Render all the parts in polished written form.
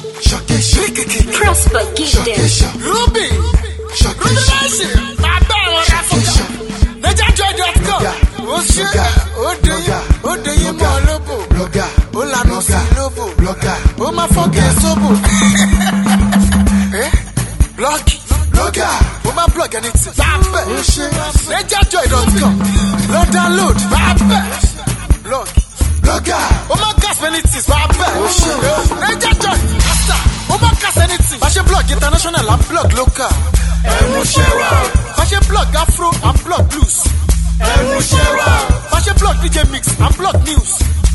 Prosper, give them. Ruby, Ruby, Baba, NigerJoy.com. Oh shit, oh do you more lobo? Oh la no si lobo. Oh my fucking sobo. Blogger. Oh my blog anything. Baba, oh shit. NigerJoy.com. Lord download. Baba, blogger. Oh my gas anything. Baba, oh shit. NigerJoy. Oh my gas anything. Fashion blog international and blog local. Fashion blog Afro and blog blues. Fashion blog DJ mix and blog news.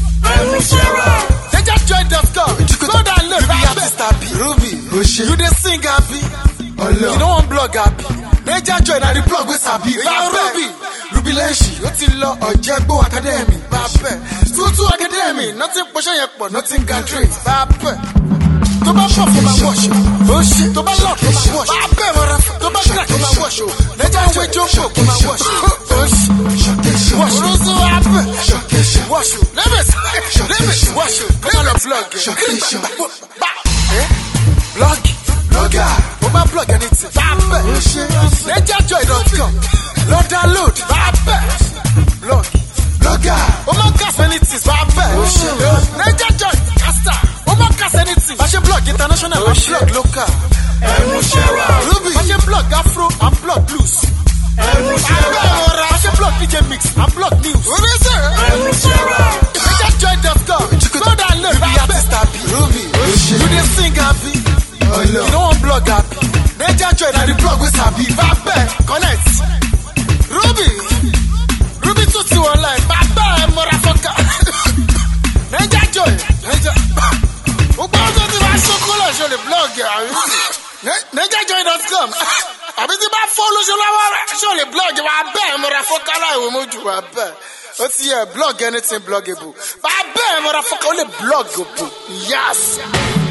NigerJoy.com. Go down low. Ruby, you dey sing happy. You don't want blog happy. NigerJoy na the blog wey sabi. Ruby Lenshi, ó ti lọ Ọ̀jẹ̀gbó Academy. Tutu Academy, nothing pushing yẹn pọ̀, nothing graduate. To bá pọ̀ fún ma wash. Oh shit, to bá lock fún ma wash. To bá crack fún ma wash. NigerJoy Jumbo fún ma wash. Oh shit, wash. Rosu happen. Wash. Let me wash. Come on, blog. Blogger. Oh my blog anything. NigerJoy.com. Lord download. Blogger. Oh my gas anything. NigerJoy. Oh my gas anything. Fashion blog international and blog local. Ruby. Fashion blog Afro and blog blues. Fashion blog DJ mix and blog news. NigerJoy.com. Go download. Ruby. You dey sing happy. You don't want blog happy. NigerJoy na the blog wey sabi. Connect. Ruby Tutu online. Motherfucker. NigerJoy. Sur le blog, NigerJoy.com. Àbí tí bá follow sur le blog, motherfucker là où mo ju ó ti yẹ blog anything bloggable. Motherfucker ó lè blog. Yes.